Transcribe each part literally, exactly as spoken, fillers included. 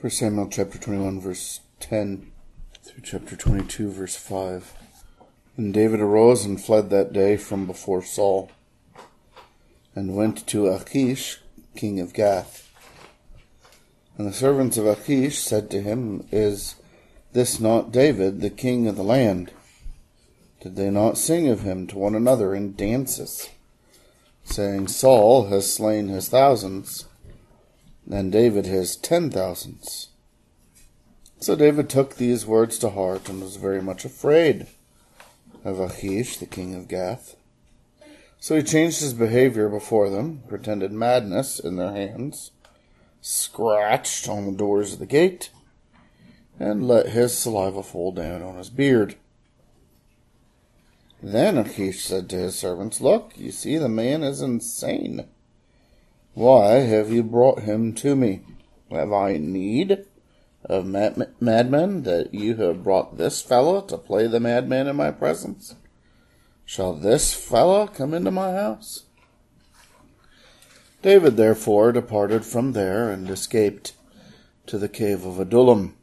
First Samuel chapter twenty-one, verse ten through chapter twenty-two, verse five. And David arose and fled that day from before Saul, and went to Achish, king of Gath. And the servants of Achish said to him, Is this not David, the king of the land? Did they not sing of him to one another in dances, saying, Saul has slain his thousands, and David his ten thousands? So David took these words to heart, and was very much afraid of Achish, the king of Gath. So he changed his behavior before them, pretended madness in their hands, scratched on the doors of the gate, and let his saliva fall down on his beard. Then Achish said to his servants, Look, you see, the man is insane. Why have you brought him to me? Have I need of mad- madmen that you have brought this fellow to play the madman in my presence? Shall this fellow come into my house? David therefore departed from there and escaped to the cave of Adullam.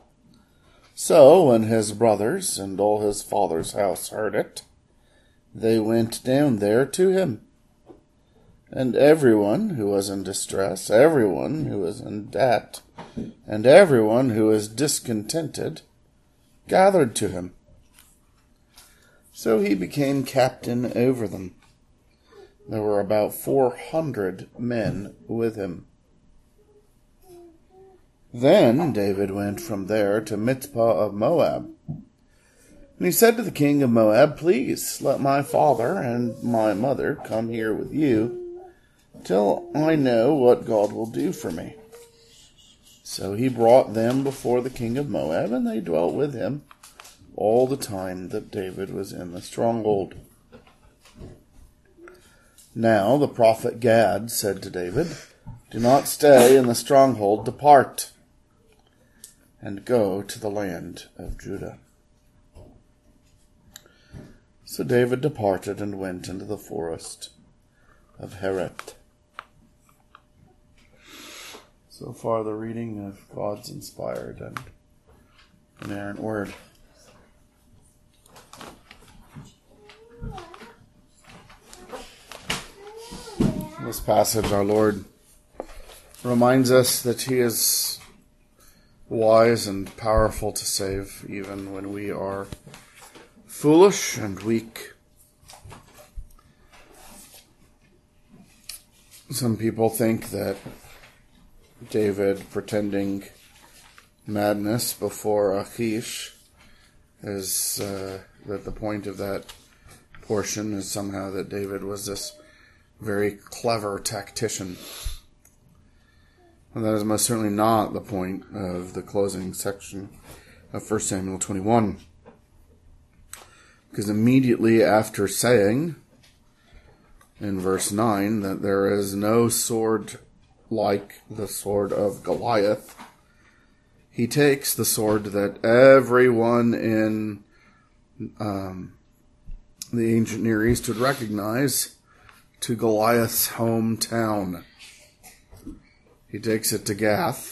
So when his brothers and all his father's house heard it, they went down there to him. And everyone who was in distress, everyone who was in debt, and everyone who was discontented, gathered to him. So he became captain over them. There were about four hundred men with him. Then David went from there to Mizpah of Moab. And he said to the king of Moab, Please let my father and my mother come here with you, till I know what God will do for me. So he brought them before the king of Moab, and they dwelt with him all the time that David was in the stronghold. Now the prophet Gad said to David, Do not stay in the stronghold, depart, and go to the land of Judah. So David departed and went into the forest of Heret. So far the reading of God's inspired and inerrant word. In this passage, our Lord reminds us that He is wise and powerful to save, even when we are foolish and weak. Some people think that David pretending madness before Achish is uh, that the point of that portion is somehow that David was this very clever tactician. And that is most certainly not the point of the closing section of First Samuel twenty-one. Because immediately after saying in verse nine that there is no sword like the sword of Goliath, he takes the sword that everyone in um, the ancient Near East would recognize to Goliath's hometown. He takes it to Gath,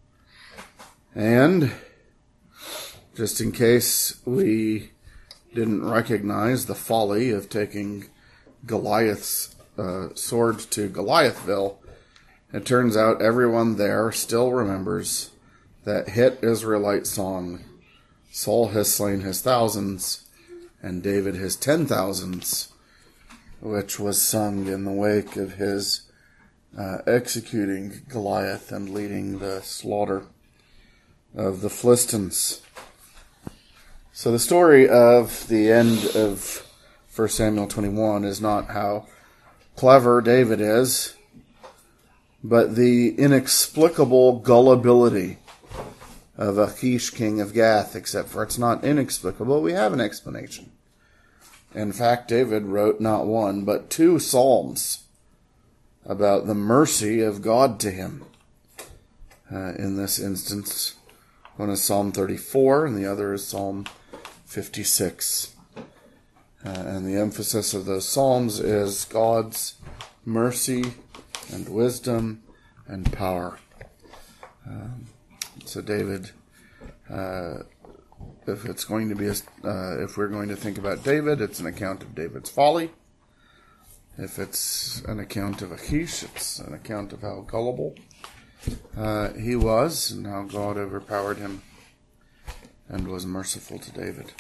and just in case we didn't recognize the folly of taking Goliath's uh, sword to Goliathville, it turns out everyone there still remembers that hit Israelite song, Saul has slain his thousands, and David his ten thousands, which was sung in the wake of his uh, executing Goliath and leading the slaughter of the Philistines. So the story of the end of First Samuel twenty-one is not how clever David is, but the inexplicable gullibility of Achish, king of Gath, except for it's not inexplicable. We have an explanation. In fact, David wrote not one, but two psalms about the mercy of God to him. Uh, in this instance, one is Psalm thirty-four, and the other is Psalm fifty-six. Uh, and the emphasis of those psalms is God's mercy and wisdom and power. Um, so David, uh, if it's going to be, a, uh, if we're going to think about David, it's an account of David's folly. If it's an account of Achish, it's an account of how gullible uh, he was and how God overpowered him and was merciful to David.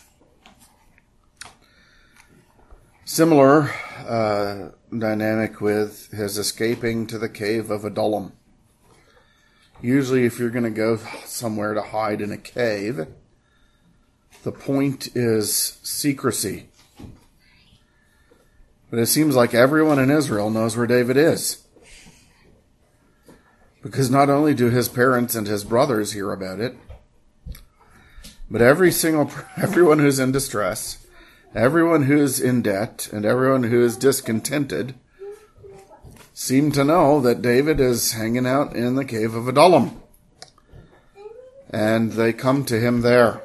Similar uh, dynamic with his escaping to the cave of Adullam. Usually if you're going to go somewhere to hide in a cave, the point is secrecy. But it seems like everyone in Israel knows where David is. Because not only do his parents and his brothers hear about it, but every single, everyone who's in distress, everyone who's in debt, and everyone who is discontented seem to know that David is hanging out in the cave of Adullam. And they come to him there.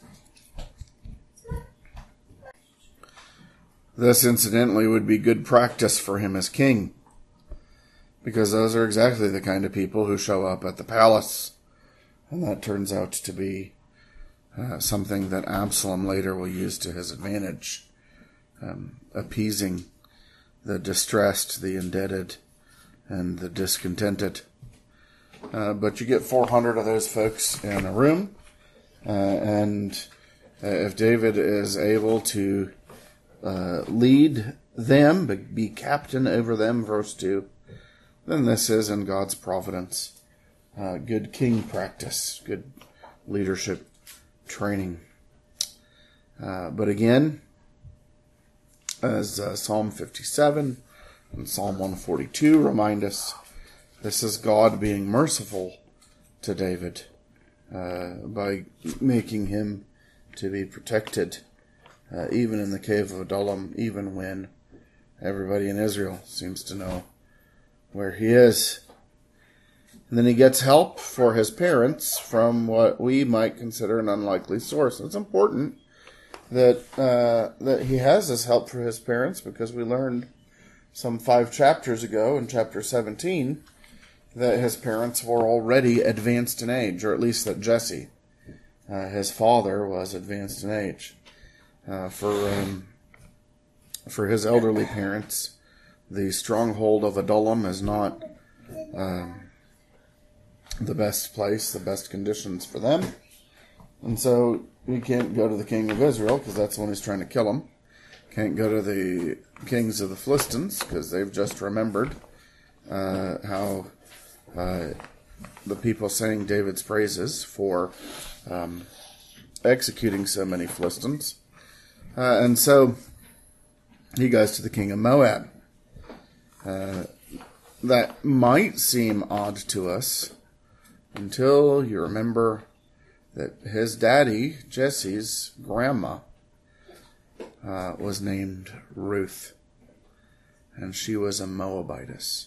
This, incidentally, would be good practice for him as king, because those are exactly the kind of people who show up at the palace. And that turns out to be uh, something that Absalom later will use to his advantage, um, appeasing the distressed, the indebted, and the discontented. Uh, but you get four hundred of those folks in a room, uh, and uh, if David is able to uh, lead them, be captain over them, verse two, then this is in God's providence. Uh, good king practice, good leadership training. Uh, but again, as uh, Psalm fifty-seven and Psalm one forty-two remind us, this is God being merciful to David uh, by making him to be protected, uh, even in the cave of Adullam, even when everybody in Israel seems to know where he is. And then he gets help for his parents from what we might consider an unlikely source. It's important that uh, that he has this help for his parents, because we learned some five chapters ago in chapter seventeen that his parents were already advanced in age, or at least that Jesse, uh, his father, was advanced in age. Uh, for um, for his elderly parents, the stronghold of Adullam is not um, the best place, the best conditions for them. And so he can't go to the king of Israel, because that's the one who's trying to kill him. Can't go to the kings of the Philistines, because they've just remembered uh, how uh, the people sang David's praises for um, executing so many Philistines. Uh, and so he goes to the king of Moab. Uh, that might seem odd to us until you remember that his daddy, Jesse's grandma, uh, was named Ruth, and she was a Moabitess.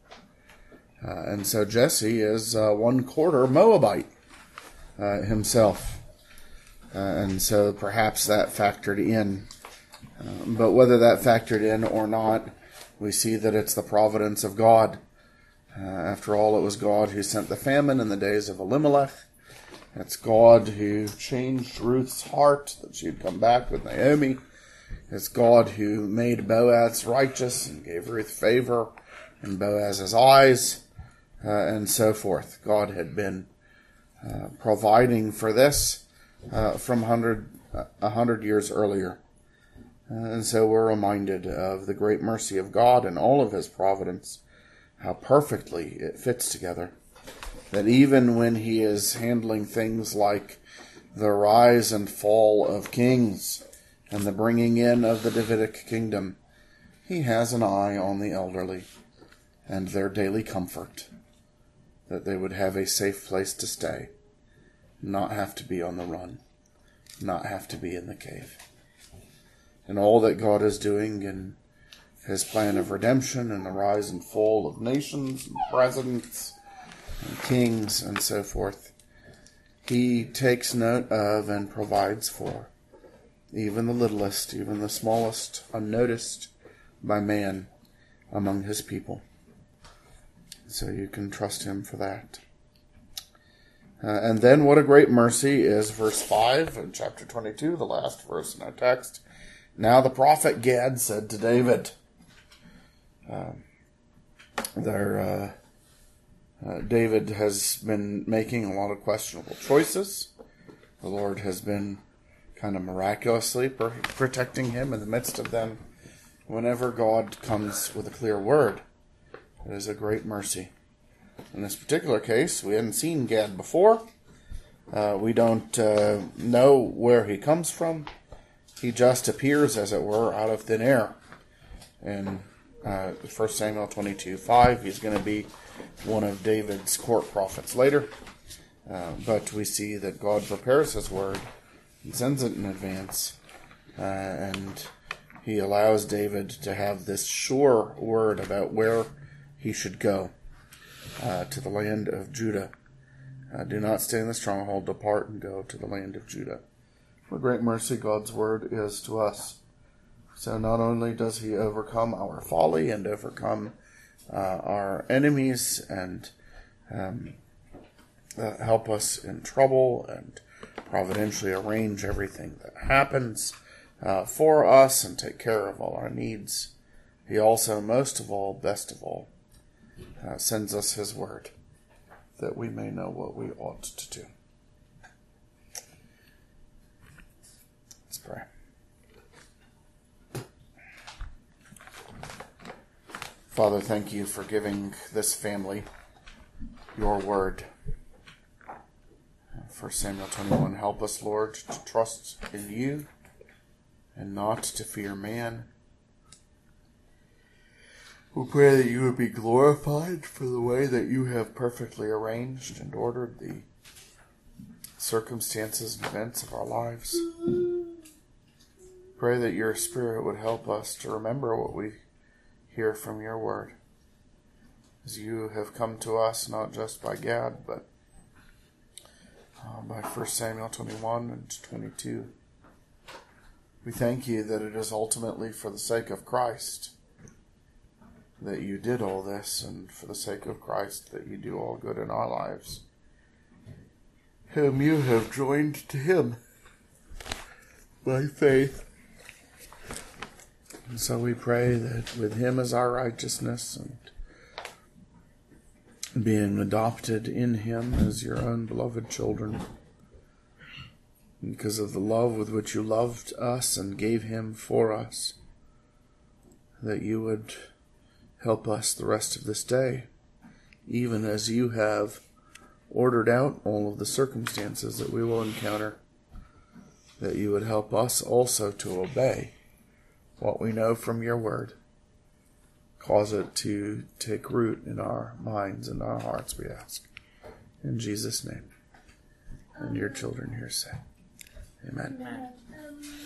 Uh, and so Jesse is uh, one quarter Moabite uh, himself. Uh, and so perhaps that factored in. Uh, but whether that factored in or not, we see that it's the providence of God. Uh, after all, it was God who sent the famine in the days of Elimelech. It's God who changed Ruth's heart, that she'd come back with Naomi. It's God who made Boaz righteous and gave Ruth favor in Boaz's eyes, uh, and so forth. God had been uh, providing for this uh, from hundred, uh, a hundred years earlier. Uh, and so we're reminded of the great mercy of God and all of his providence, how perfectly it fits together. That even when he is handling things like the rise and fall of kings and the bringing in of the Davidic kingdom, he has an eye on the elderly and their daily comfort, that they would have a safe place to stay, not have to be on the run, not have to be in the cave. And all that God is doing in his plan of redemption and the rise and fall of nations and presidents and kings and so forth, he takes note of and provides for even the littlest, even the smallest, unnoticed by man among his people. So you can trust him for that. Uh, and then what a great mercy is verse five in chapter twenty-two, the last verse in our text. Now the prophet Gad said to David, uh, there, uh, uh, David has been making a lot of questionable choices. The Lord has been kind of miraculously per- protecting him in the midst of them. Whenever God comes with a clear word, it is a great mercy. In this particular case, we hadn't seen Gad before. Uh, we don't uh, know where he comes from. He just appears, as it were, out of thin air. In uh, First Samuel twenty-two five, he's going to be one of David's court prophets later. Uh, but we see that God prepares his word and sends it in advance. Uh, and he allows David to have this sure word about where he should go. Uh, to the land of Judah. Uh, do not stay in the stronghold, depart and go to the land of Judah. What great mercy God's word is to us. So not only does he overcome our folly and overcome uh, our enemies and um, uh, help us in trouble and providentially arrange everything that happens uh, for us and take care of all our needs, he also, most of all, best of all, Uh, sends us his word, that we may know what we ought to do. Let's pray. Father, thank you for giving this family your word. First Samuel twenty-one, help us, Lord, to trust in you and not to fear man. We pray that you would be glorified for the way that you have perfectly arranged and ordered the circumstances and events of our lives. Pray that your Spirit would help us to remember what we hear from your word, as you have come to us not just by Gad, but uh, by First Samuel twenty-one and twenty-two. We thank you that it is ultimately for the sake of Christ that you did all this, and for the sake of Christ that you do all good in our lives, whom you have joined to him by faith. And so we pray that with him as our righteousness, and being adopted in him as your own beloved children, because of the love with which you loved us and gave him for us, that you would help us the rest of this day, even as you have ordered out all of the circumstances that we will encounter, that you would help us also to obey what we know from your word. Cause it to take root in our minds and our hearts, we ask. In Jesus' name. And your children here say, Amen. Amen.